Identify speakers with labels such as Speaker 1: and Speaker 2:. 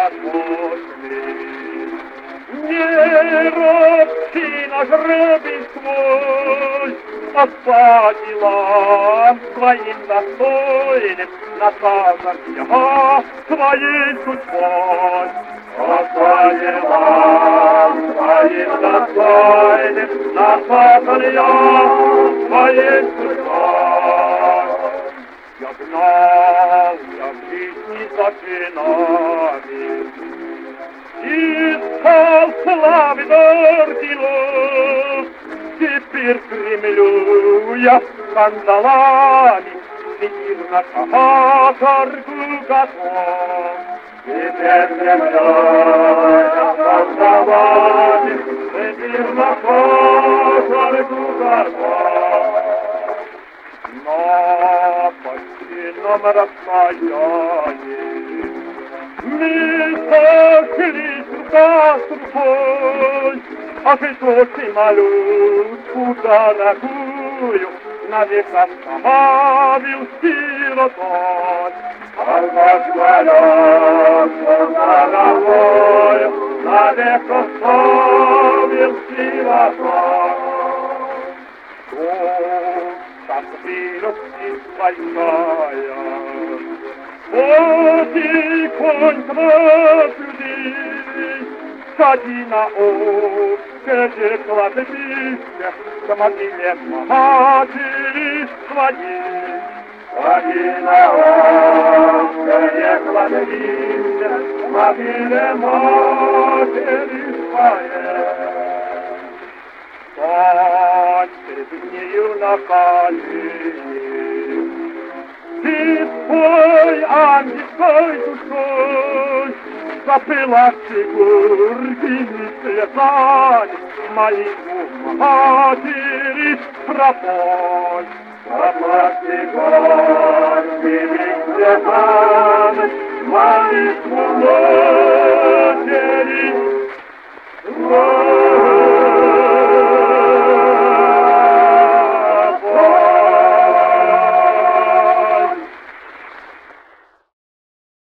Speaker 1: возможны. Не робки на жребий свой, а по делам своим достойным наказан я своей судьбой. А по делам своим достойным наказан я своей судьбой. Я гнал, я в жизни за чинами, искал славы орденов, теперь Кремлю я кандалами следил на каторгу готов. Теперь Кремлю я кандалами следил на каторгу готов. На постельном расстоянии мы сошлись рука с рукой, а жестокий малютку дорогую навек оставил сиротой. А малютку дорогую навек оставил сиротой. Так прелесть большая, вот и конь людей, сади на общее кладбище, к могиле матери своей. Сади на общее кладбище, к могиле матери своей. Стань перед нею на колени, ты свой ангельской душой запылавши горькими слезами молитву матери пропой. Заплачь горькими слезами молитву матери